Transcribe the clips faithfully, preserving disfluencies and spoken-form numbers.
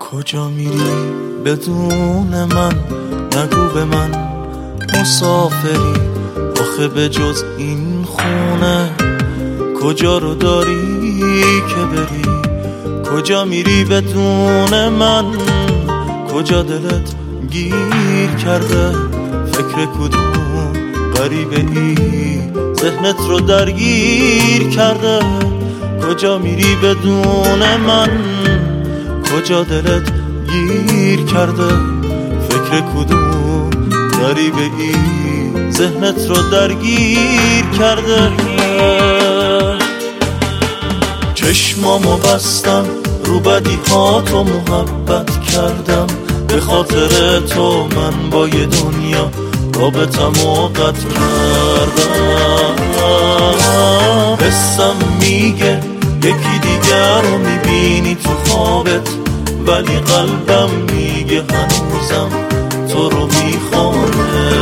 کجا میری بدون من؟ نگو به من مسافری، آخه به جز این خونه کجا رو داری که بری؟ کجا میری بدون من؟ کجا دلت گیر کرده؟ فکر کدوم غریبه ای ذهنت رو درگیر کرده؟ کجا میری بدون من؟ کجا دلت گیر کرده؟ فکر کدوم غریبه ای ذهنت رو درگیر کرده؟ چشمامو بستم رو بدی ها تو محبت کردم، به خاطر تو من با یه دنیا رابطمو قطع کردم. حسم میگه یکی دیگر رو میبینی تو خوابت، ولی قلبم میگه هنوزم تو رو میخوانه.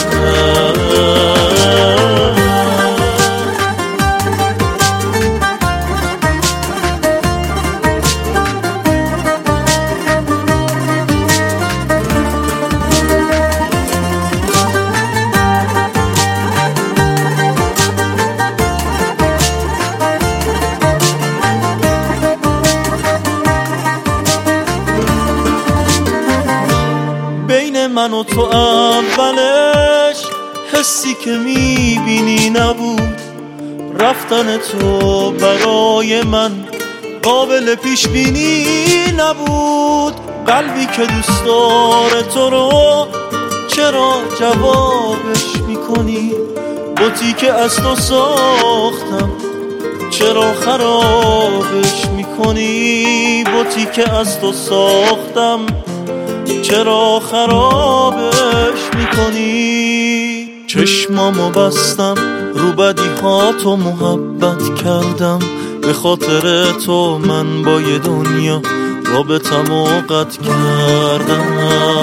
بین من و تو اولش حسی که میبینی نبود، رفتن تو برای من قابل پیش بینی نبود. قلبی که دوست داره تو رو چرا جوابش میکنی؟ بوتی که از تو ساختم چرا خرابش میکنی؟ بوتی که از تو ساختم چرا خرابش میکنی؟ چشمامو بستم رو بدی ها تو محبت کردم، به خاطر تو من با یه دنیا رابطمو قطع کردم.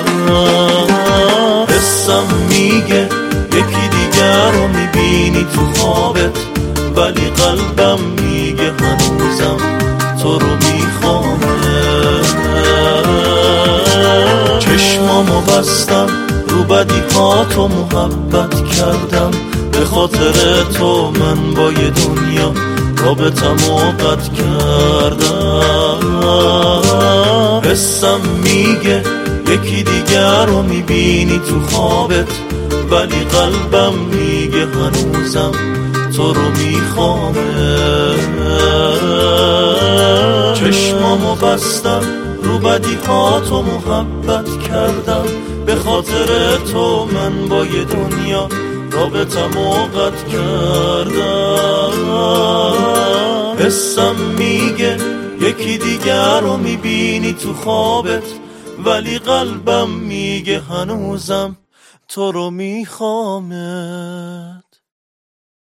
حسم میگه یکی دیگر رو میبینی تو خوابت، ولی قلبم میگه هنوزم تو رو میخوانه. چشمامو بستم رو بدی ها تو محبت کردم، به خاطر تو من با یه دنیا رابطمو قطع کردم. حسم میگه یکی دیگر رو میبینی تو خوابت، ولی قلبم میگه هنوزم تو رو میخوانه. چشمامو بستم رو بدی ها تو محبت کردم، به خاطر تو من با یه دنیا رابطمو قطع کردم. حسم میگه یکی دیگر رو میبینی تو خوابت، ولی قلبم میگه هنوزم تو رو میخوامه.